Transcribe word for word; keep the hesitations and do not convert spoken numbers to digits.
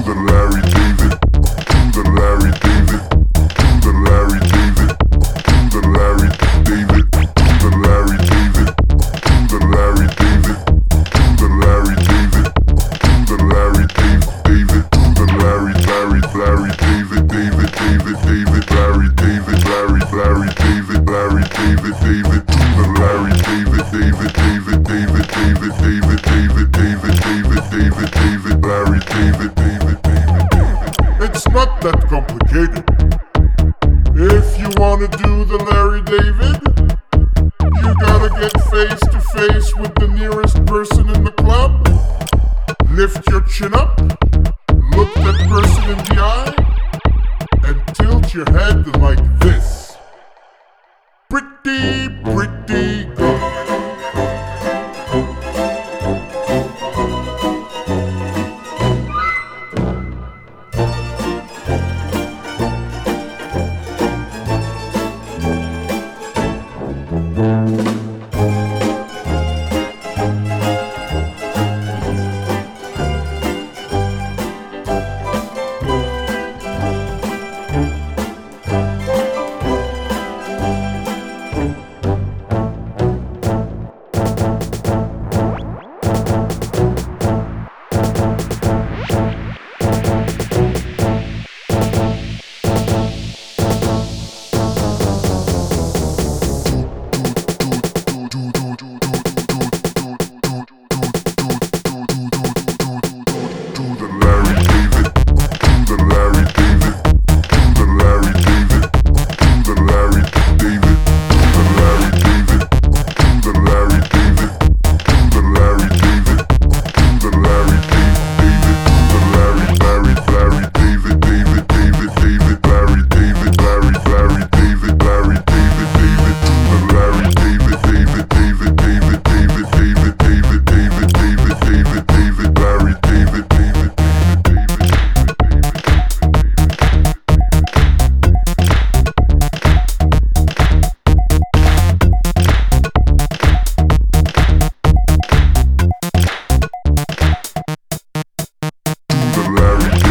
the Larry David, do the Larry David, do the Larry David, do the Larry David, do the Larry David, do the Larry David, do the Larry David, do the Larry David, do the Larry Larry Larry David David David David Larry David Larry Larry David Larry David David do the Larry David David David David David David David David David David David Larry David David David David. It's not that complicated. If you wanna do the Larry David, you gotta get face to face with the nearest person in the club. Lift your chin up, look that person in the eye, and tilt your head like this. Pretty, pretty good. Larry